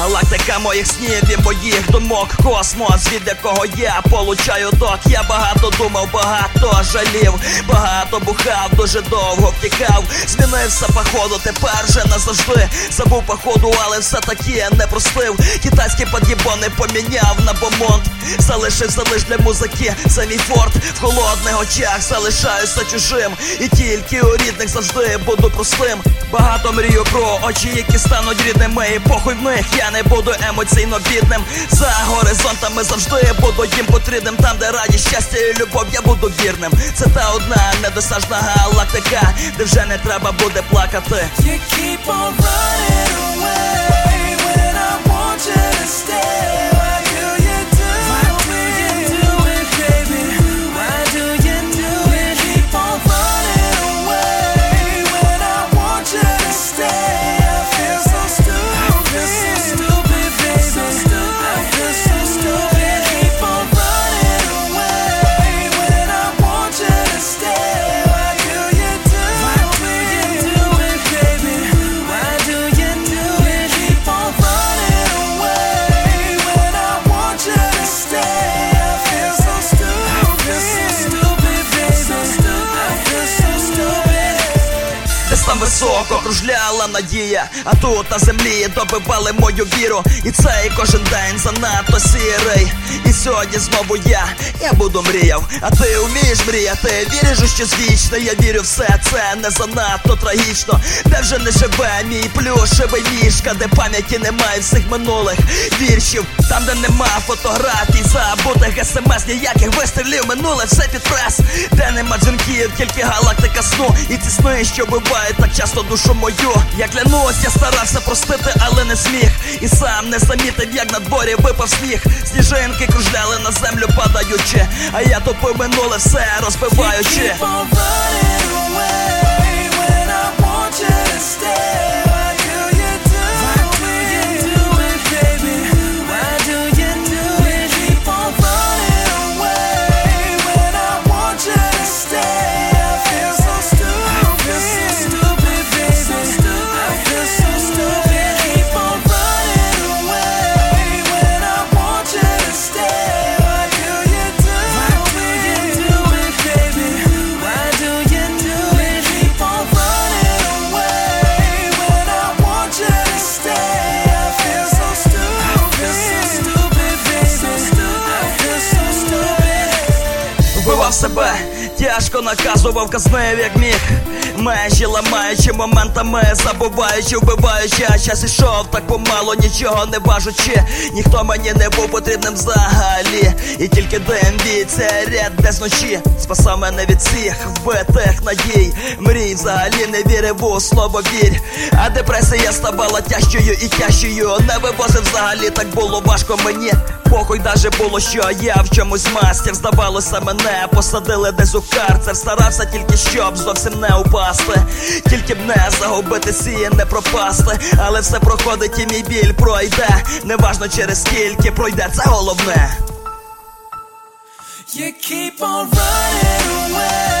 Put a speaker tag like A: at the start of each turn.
A: Галактика моїх снів і моїх думок, космос, від якого я получаю ток. Я багато думав, багато жалів, багато бухав, дуже довго втікав. Змінився походу, тепер вже назавжди. Забув походу, але все-таки не простив. Китайські под'єбони поміняв на бомонд. Залишився лиш для музики, це мій форт. В холодних очах залишаюся чужим, і тільки у рідних завжди буду простим. Багато мрію про очі, які стануть рідними, і похуй в них, я не буду емоційно бідним. За горизонтами завжди буду їм потрібним. Там, де радість, щастя і любов, я буду вірним. Це та одна недосяжна галактика, де вже не треба буде плакати.
B: You keep on running away when I want you to stay. Why do you do it, baby? Why do you do it? Keep on running away when I want you to stay. I feel so stupid, baby. I feel so stupid. Keep on running away when I want you to stay. Why do you do it, baby? Why do you do it? Keep on running away when I want you to stay. I feel so stupid, baby. I feel so stupid.
A: Десь там високо кружляла надія, а тут на землі добивали мою віру. І цей кожен день занадто сірий. І сьогодні знову я буду мріяв. А ти вмієш мріяти, віриш у щось вічне. Я вірю, все це не занадто трагічно. Де вже не живе мій плюшевий мішка, де пам'яті немає всіх минулих віршів. Там, де нема фотографій, забутих смс, ніяких вистрілів, минуле все під прес. Де нема дзвінків, тільки галактика сну. І ці сни, що бувають так часто душу мою. Я клянусь, я старався простити, але не зміг. І сам не замітив, як на дворі випав сніг. Сніжинки кружляли на землю падаючи, а я топив минуле все розбиваючи.
B: Keep on running away when I want you to stay. Why do you do it, baby? Why do you do it? Keep on running away when I want you to stay. I feel so stupid, baby. I feel so stupid. Keep on running away when I want you to stay. Why do you do it, baby? Why do you do it? Keep on running away when I want you to stay. I feel so stupid, baby. I feel so stupid.
A: Вбивав себе, тяжко наказував, казнив як міг. Межі ламаючи, моментами забуваючи, вбиваючи. А час ішов так помало, нічого не важучи. Ніхто мені не був потрібним взагалі. І тільки дим від сигарет десь вночі спасав мене від всіх вбитих надій. Мрій взагалі не вірив у слово вірь. А депресія ставала тяжчою і тяжчою. Не вивозив взагалі, так було важко мені. Похуй даже було, що я в чомусь мастер. Здавалося, мене посадили десь у карцер. Старався тільки, щоб зовсім не упасти, тільки б не загубитись і не пропасти. Але все проходить і мій біль пройде. Неважно через скільки пройде, це головне.
B: You keep on running away